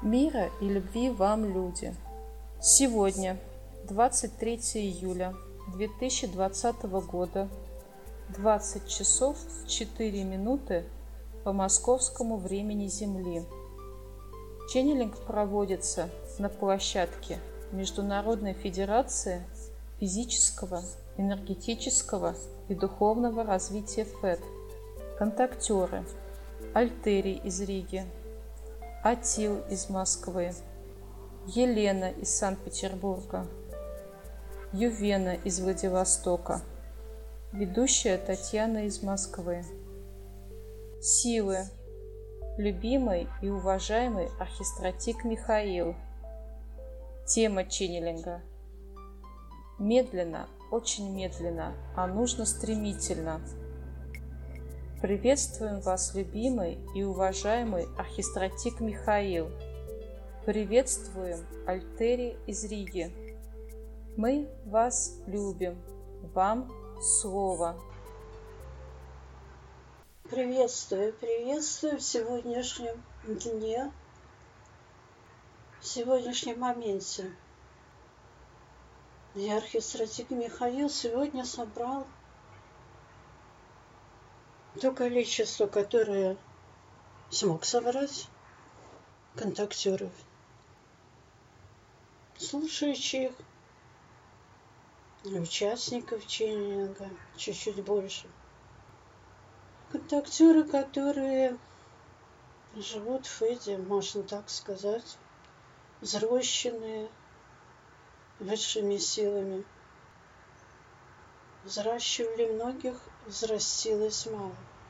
Мира и любви вам, люди! Сегодня, 23 июля 2020 года, 20 часов 4 минуты по московскому времени Земли. Ченнелинг проводится на площадке Международной Федерации физического, энергетического и духовного развития ФЭД. Контактеры: Альтерий из Риги, Атил из Москвы, Елена из Санкт-Петербурга, Ювена из Владивостока, ведущая Татьяна из Москвы. Силы: любимый и уважаемый архистратик Михаил. Тема ченнелинга: медленно, очень медленно, а нужно стремительно. Приветствуем вас, любимый и уважаемый архистратик Михаил. Приветствуем, Альтерий из Риги. Мы вас любим. Вам слово. Приветствую в сегодняшнем дне, в сегодняшнем моменте. И архистратик Михаил сегодня собрал то количество, которое смог собрать, контактеров, слушающих, участников ченнелинга, чуть-чуть больше. Контактеры, которые живут в Феде, можно так сказать, взращенные высшими силами. Взращивали многих, взрастилось мало.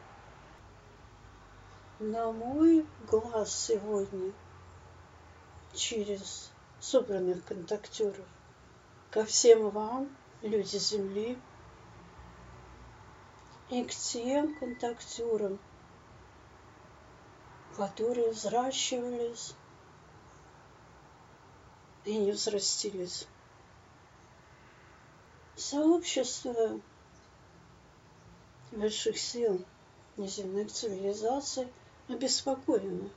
На мой глаз сегодня через собранных контактеров ко всем вам, люди Земли, и к тем контактерам, которые взращивались и не взрастились. Сообщество высших сил неземных цивилизаций обеспокоено.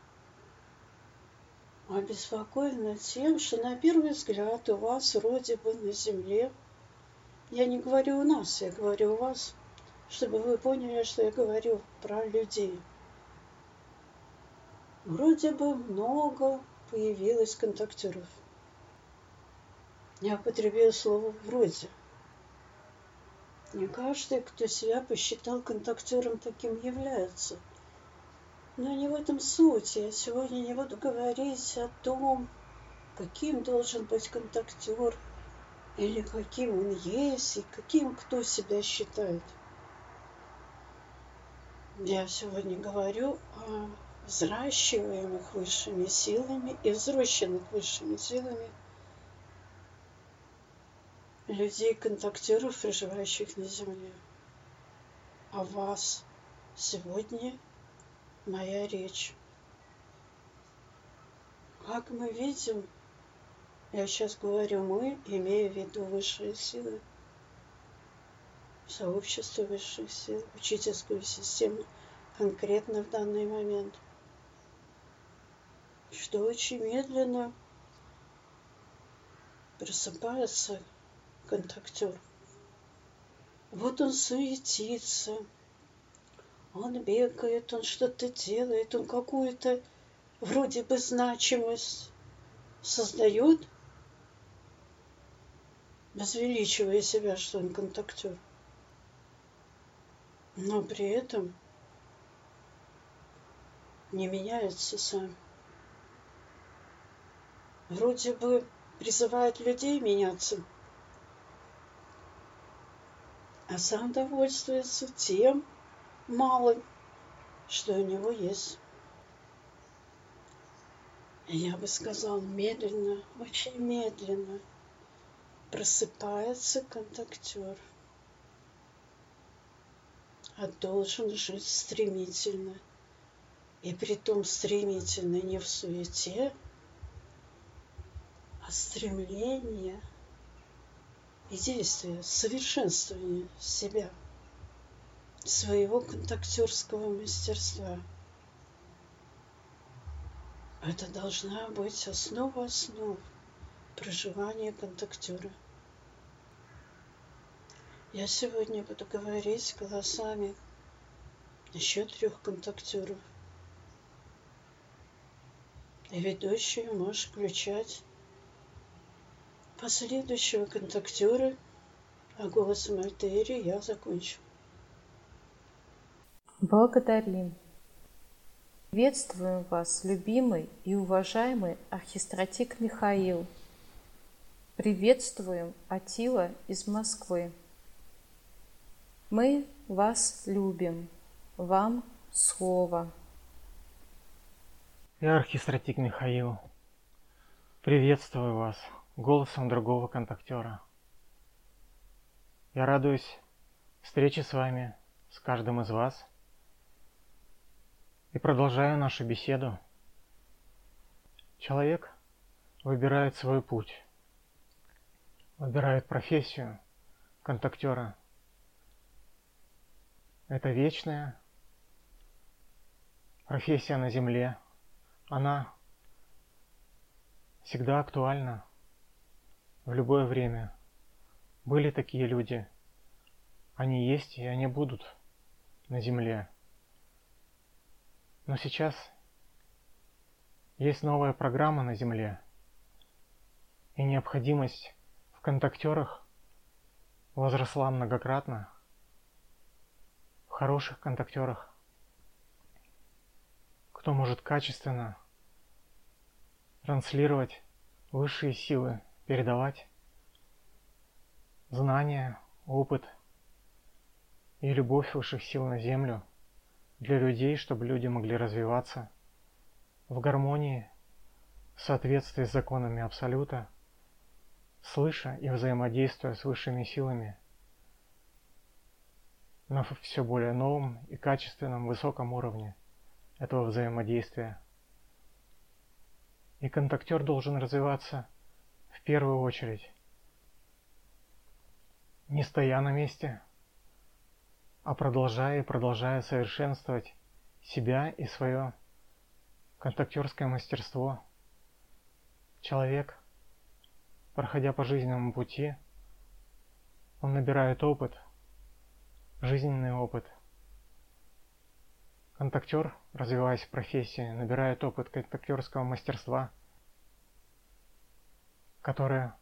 Обеспокоено тем, что на первый взгляд у вас вроде бы на Земле, я не говорю у нас, я говорю у вас, чтобы вы поняли, что я говорю про людей. Вроде бы много появилось контактеров. Я употребила слово «вроде». Не каждый, кто себя посчитал контактером, таким является. Но не в этом суть. Я сегодня не буду говорить о том, каким должен быть контактер, или каким он есть, и каким кто себя считает. Я сегодня говорю о взращиваемых высшими силами и взращенных высшими силами людей-контактеров, проживающих на Земле. О вас сегодня моя речь. Как мы видим, я сейчас говорю «мы», имея в виду высшие силы, сообщество высших сил, учительскую систему конкретно в данный момент, что очень медленно просыпается контактер. Вот он суетится, он бегает, он что-то делает, он какую-то вроде бы значимость создает, возвеличивая себя, что он контактер. Но при этом не меняется сам. Вроде бы призывает людей меняться, а сам довольствуется тем малым, что у него есть. Я бы сказал, медленно, очень медленно просыпается контактер, а должен жить стремительно. И притом стремительно не в суете, а стремление и действие, совершенствование себя, своего контактерского мастерства. Это должна быть основа основ проживания контактера. Я сегодня буду говорить голосами еще 3 контактеров. И ведущую можешь включать последующего контактера, а голосом Альтаири я закончу. Благодарим. Приветствуем вас, любимый и уважаемый архистратик Михаил. Приветствуем Атила из Москвы. Мы вас любим. Вам слово. Я архистратик Михаил. Приветствую вас голосом другого контактера. Я радуюсь встрече с вами, с каждым из вас. И продолжаю нашу беседу. Человек выбирает свой путь, выбирает профессию контактера. Это вечная профессия на Земле. Она всегда актуальна в любое время. Были такие люди, они есть и они будут на Земле. Но сейчас есть новая программа на Земле, и необходимость в контактерах возросла многократно, в хороших контактерах, кто может качественно транслировать высшие силы, передавать знания, опыт и любовь высших сил на Землю для людей, чтобы люди могли развиваться в гармонии, в соответствии с законами Абсолюта, слыша и взаимодействуя с высшими силами на все более новом и качественном высоком уровне этого взаимодействия. И контактер должен развиваться в первую очередь, не стоя на месте, а продолжая и продолжая совершенствовать себя и свое контактерское мастерство. Человек, проходя по жизненному пути, он набирает опыт, жизненный опыт. Контактер, развиваясь в профессии, набирает опыт контактерского мастерства, которое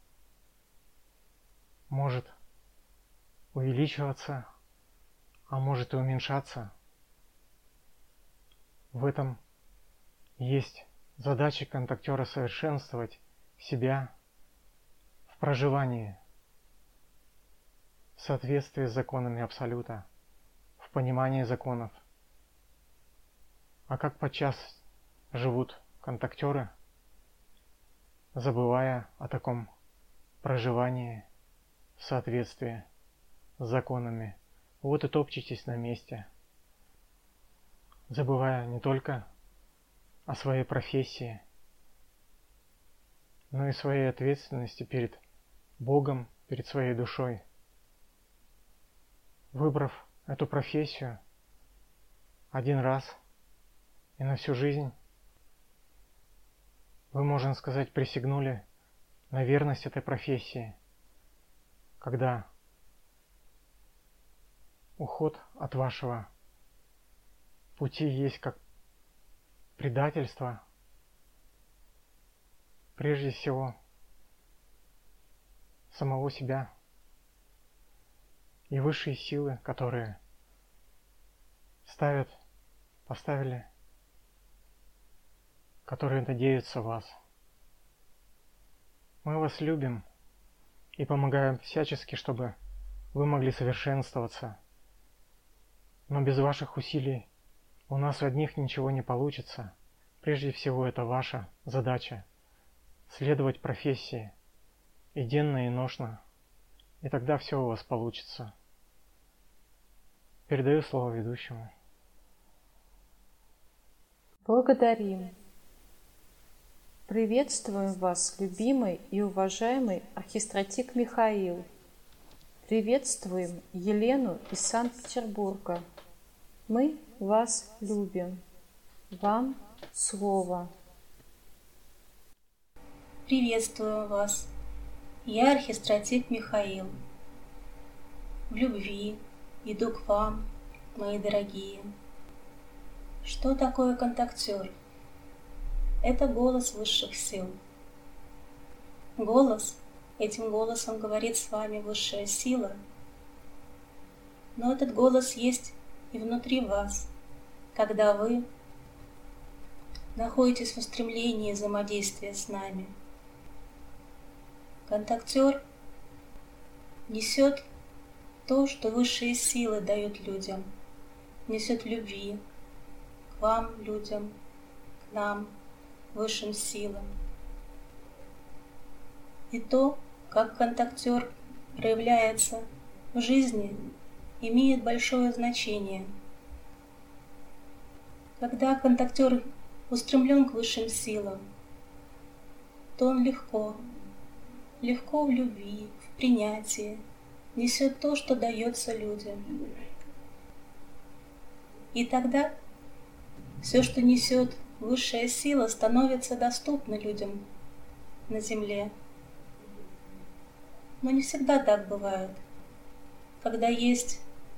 может увеличиваться, а может и уменьшаться. В этом есть задача контактера совершенствовать себя в проживании, в соответствии с законами Абсолюта, в понимании законов. А как подчас живут контактеры, забывая о таком проживании в соответствии с законами. Вот и топчетесь на месте, забывая не только о своей профессии, но и своей ответственности перед Богом, перед своей душой. Выбрав эту профессию один раз и на всю жизнь, вы, можно сказать, присягнули на верность этой профессии, когда уход от вашего пути есть как предательство, прежде всего, самого себя и высшие силы, которые поставили, которые надеются в вас. Мы вас любим и помогаем всячески, чтобы вы могли совершенствоваться. Но без ваших усилий у нас у одних ничего не получится. Прежде всего, это ваша задача – следовать профессии и денно, и ношно, и тогда все у вас получится. Передаю слово ведущему. Благодарим. Приветствуем вас, любимый и уважаемый архистратик Михаил. Приветствуем Елену из Санкт-Петербурга. Мы вас любим. Вам слово. Приветствую вас. Я архистратик Михаил. В любви иду к вам, мои дорогие. Что такое контактер? Это голос высших сил. Этим голосом говорит с вами высшая сила. Но этот голос есть и внутри вас, когда вы находитесь в устремлении взаимодействия с нами. Контактер несет то, что высшие силы дают людям, несет любви к вам, людям, к нам, высшим силам. И то, как контактер проявляется в жизни, имеет большое значение. Когда контактер устремлен к высшим силам, то он легко в любви, в принятии, несет то, что дается людям. И тогда все, что несет высшая сила, становится доступно людям на земле. Но не всегда так бывает. Когда есть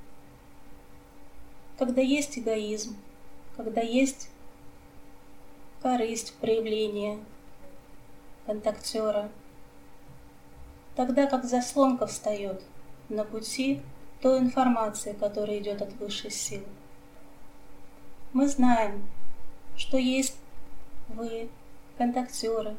эгоизм, когда есть корысть проявления контактера, тогда как заслонка встает на пути той информации, которая идет от высшей силы. Мы знаем, что есть вы, контактеры,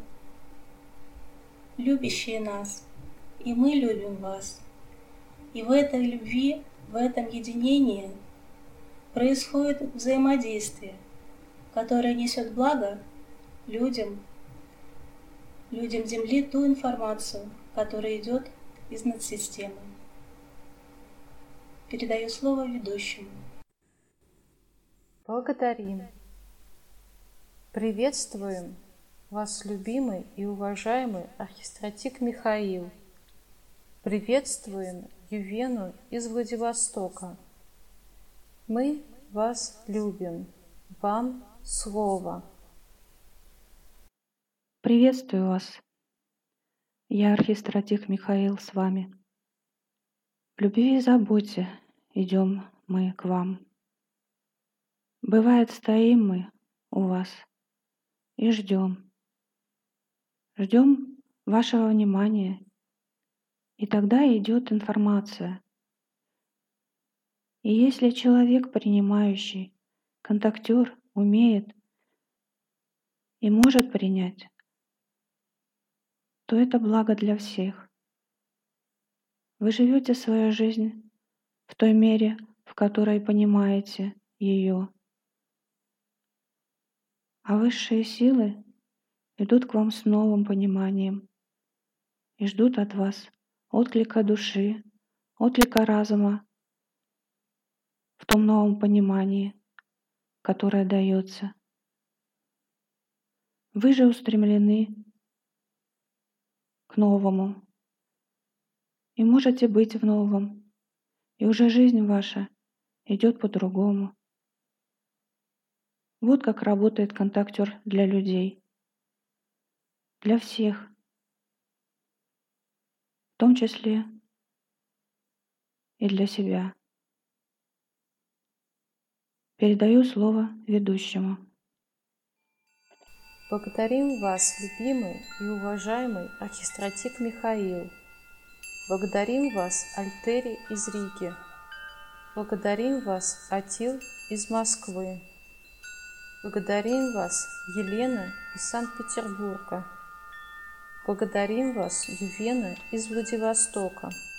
любящие нас, и мы любим вас. И в этой любви, в этом единении происходит взаимодействие, которое несет благо людям Земли, ту информацию, которая идет из надсистемы. Передаю слово ведущему. Благодарим. Приветствуем вас, любимый и уважаемый архистратик Михаил. Приветствуем Ювену из Владивостока. Мы вас любим. Вам слово. Приветствую вас. Я архистратик Михаил с вами. В любви и заботе идем мы к вам. Бывает, стоим мы у вас и ждем. Ждем вашего внимания. И тогда идет информация. И если человек, принимающий, контактер, умеет и может принять, то это благо для всех. Вы живете свою жизнь в той мере, в которой понимаете ее. А высшие силы идут к вам с новым пониманием и ждут от вас отклика души, отклика разума в том новом понимании, которое дается. Вы же устремлены к новому и можете быть в новом, и уже жизнь ваша идет по-другому. Вот как работает контактер для людей, для всех, в том числе и для себя. Передаю слово ведущему. Благодарим вас, любимый и уважаемый архистратик Михаил. Благодарим вас, Альтери из Риги. Благодарим вас, Атил из Москвы. Благодарим вас, Елена из Санкт-Петербурга. Благодарим вас, Ювена из Владивостока.